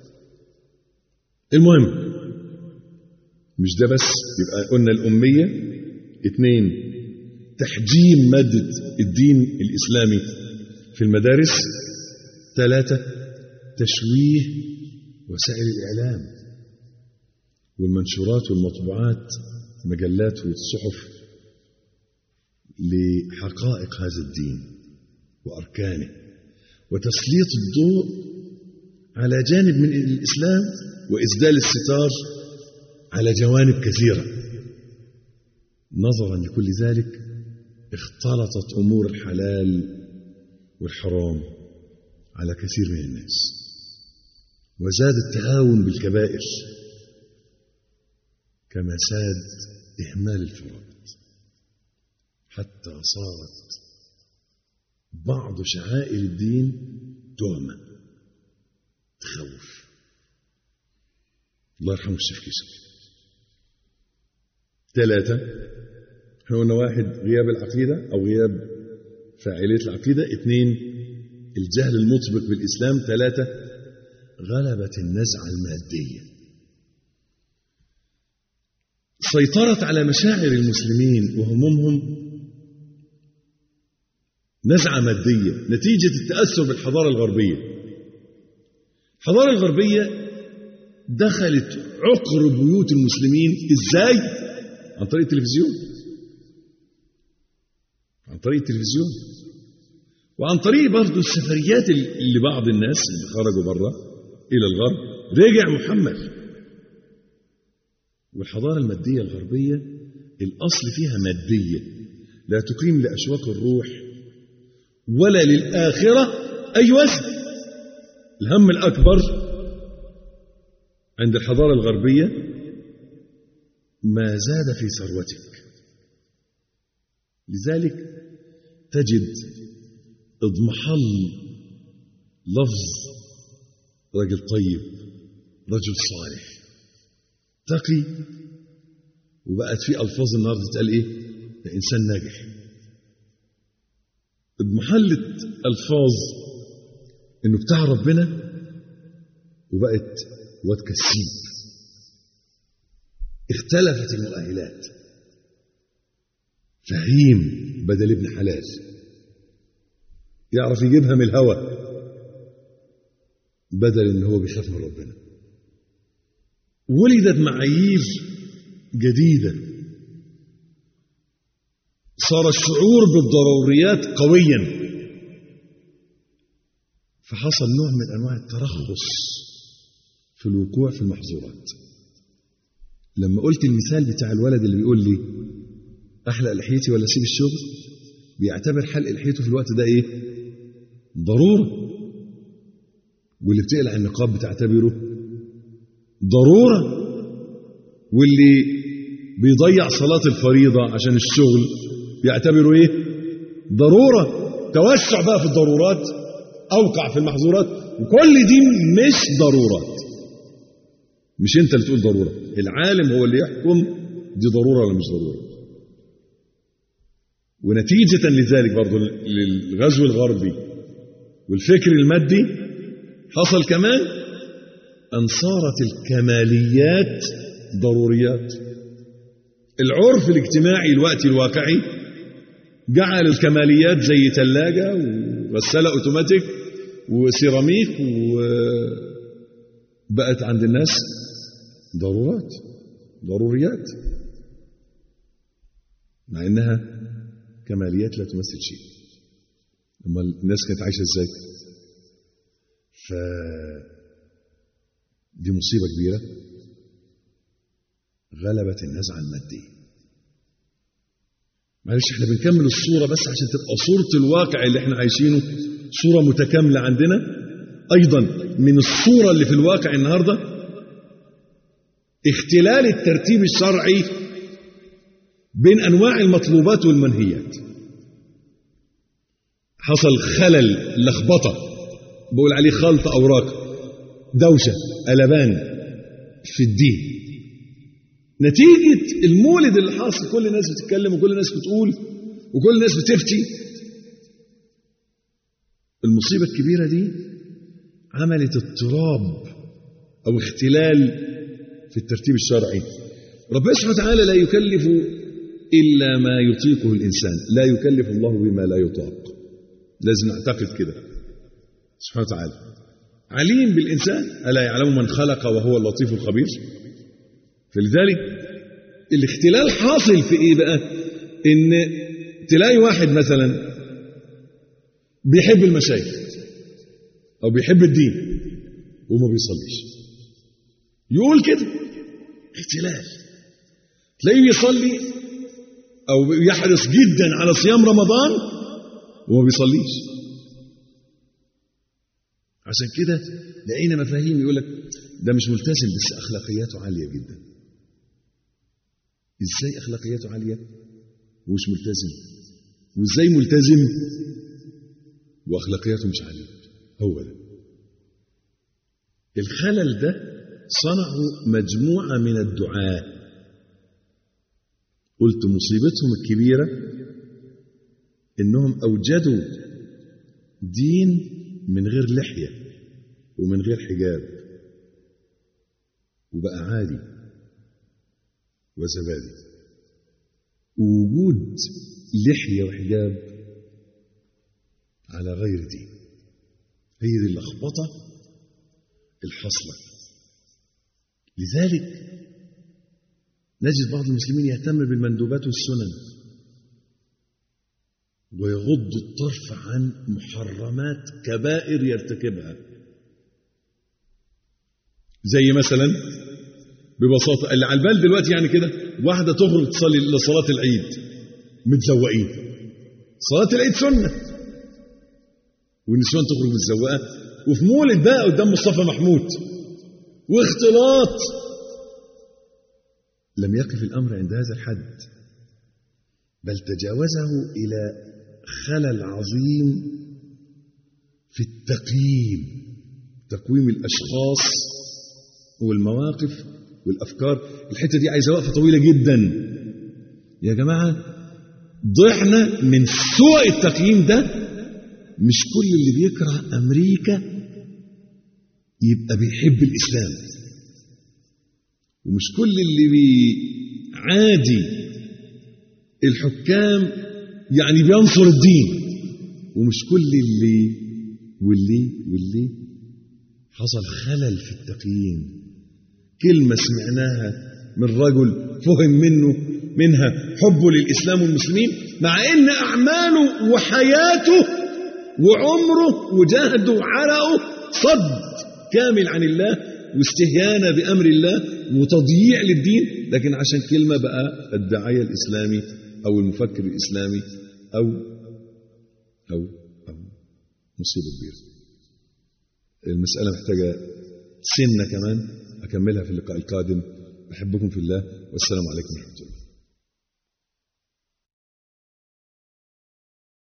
المهم مش ده بس، يبقى قلنا الأمية. اثنين تحجيم مادة الدين الإسلامي في المدارس. ثلاثة تشويه وسائل الإعلام والمنشورات والمطبوعات، المجلات والصحف، لحقائق هذا الدين وأركانه، وتسليط الضوء على جانب من الإسلام وإسدال الستار على جوانب كثيرة. نظرا لكل ذلك اختلطت أمور الحلال والحرام على كثير من الناس، وزاد التهاون بالكبائر كما ساد إهمال الفرائض، حتى صارت بعض شعائر الدين تهمة تخوف. الله يرحمه الشيخ كيسو. ثلاثة احنا قلنا: واحد غياب العقيدة أو غياب فاعلية العقيدة. اثنين الجهل المطبق بالإسلام. ثلاثة غلبة النزعة المادية، سيطرت على مشاعر المسلمين وهمومهم نزعة مادية نتيجة التأثر بالحضارة الغربية. الحضارة الغربية دخلت عقر بيوت المسلمين. إزاي؟ عن طريق التلفزيون، عن طريق التلفزيون وعن طريق برضو السفريات اللي بعض الناس اللي خرجوا برا إلى الغرب رجع محمل. والحضارة المادية الغربية الأصل فيها مادية، لا تقيم لأشواق الروح ولا للآخرة أي وزن. الهم الأكبر عند الحضارة الغربية ما زاد في ثروتك. لذلك تجد اضمحل لفظ رجل طيب، رجل صالح، تقي، وبقت في ألفاظ النهارده تتقال إيه؟ ده إنسان ناجح. اضمحلت ألفاظ إنه بتاع ربنا وبقت واد كسيب. اختلفت المؤهلات، فهيم بدل ابن حلال، يعرف يجيبها من الهوى بدل ان هو بيخاف من ربنا. ولدت معايير جديدة، صار الشعور بالضروريات قويا، فحصل نوع من انواع الترخص في الوقوع في المحظورات. لما قلت المثال بتاع الولد اللي بيقول لي احلق لحيتي ولا اسيب الشغل، بيعتبر حلق لحيته في الوقت ده ايه؟ ضرورة. واللي بتقلع النقاب بتعتبره ضرورة. واللي بيضيع صلاة الفريضة عشان الشغل بيعتبره ايه؟ ضرورة. توسع بقى في الضرورات، اوقع في المحظورات، وكل دي مش ضرورات. مش انت اللي تقول ضرورة، العالم هو اللي يحكم دي ضرورة ولا مش ضرورة. ونتيجة لذلك برضو للغزو الغربي والفكر المادي حصل كمان أن صارت الكماليات ضروريات. العرف الاجتماعي الوقتي الواقعي جعل الكماليات زي ثلاجة وغسالة أوتوماتيك وسيراميك وبقت عند الناس ضرورات ضروريات، مع إنها كماليات لا تمثل شيء. أما الناس كانت عايشة إزاي؟ ف دي مصيبة كبيرة غلبت الناس عن المادية. معلش احنا بنكمل الصورة بس عشان تبقى صورة الواقع اللي احنا عايشينه صورة متكاملة عندنا. أيضا من الصورة اللي في الواقع النهاردة اختلال الترتيب الشرعي بين أنواع المطلوبات والمنهيات. حصل خلل، لخبطة، بقول عليه خلط أوراق، دوشة، قلبان في الدين نتيجة المولد اللي حاصل. كل الناس بتتكلم وكل الناس بتقول وكل الناس بتفتي. المصيبة الكبيرة دي عملت اضطراب أو اختلال في الترتيب الشرعي. ربنا سبحانه وتعالى لا يكلف إلا ما يطيقه الإنسان، لا يكلف الله بما لا يطاق. لازم نعتقد كده. سبحانه وتعالى عليم بالإنسان، ألا يعلم من خلق وهو اللطيف الخبير. فلذلك الاختلال حاصل في إيه بقى؟ إن تلاقي واحد مثلا بيحب المشايخ أو بيحب الدين وما بيصليش، يقول كده اختلال. تلاقيه يصلي أو يحرص جدا على صيام رمضان وما بيصليش. عشان كده لقينا مفاهيم يقول لك ده مش ملتزم بس أخلاقياته عالية جدا. إزاي أخلاقياته عالية ومش ملتزم؟ وإزاي ملتزم وأخلاقياته مش عالية؟ هو ده الخلل. ده صنعوا مجموعة من الدعاة. قلت مصيبتهم الكبيرة إنهم أوجدوا دين من غير لحية ومن غير حجاب، وبقى عادي وزبادي. ووجود لحية وحجاب على غير دين هي دي اللخبطة الحاصلة. لذلك نجد بعض المسلمين يهتم بالمندوبات والسنن ويغض الطرف عن محرمات كبائر يرتكبها. زي مثلا ببساطة اللي على البال دلوقتي يعني كده، واحدة تخرج تصلي لصلاة العيد متزوقين. صلاة العيد سنة والنسوان تخرج متزوقة، وفي مولد بقى قدام مصطفى محمود واختلاط. لم يقف الأمر عند هذا الحد، بل تجاوزه إلى خلل عظيم في التقييم، تقويم الأشخاص والمواقف والأفكار. الحتة دي عايزة وقفة طويلة جدا يا جماعة. ضحنا من سوء التقييم ده. مش كل اللي بيكره أمريكا يبقى بيحب الإسلام، ومش كل اللي بيعادي الحكام يعني بينصر الدين، ومش كل اللي واللي واللي حصل خلل في التقييم. كلمة سمعناها من رجل فهم منه منها حبه للإسلام والمسلمين، مع إن أعماله وحياته وعمره وجهده وعرقه صد كامل عن الله واستهانة بأمر الله وتضييع للدين، لكن عشان كلمة بقى الداعية الإسلامي أو المفكر الإسلامي أو أو أو مصيبة كبيرة. المسألة محتاجة سنة كمان أكملها في اللقاء القادم. أحبكم في الله والسلام عليكم ورحمة الله.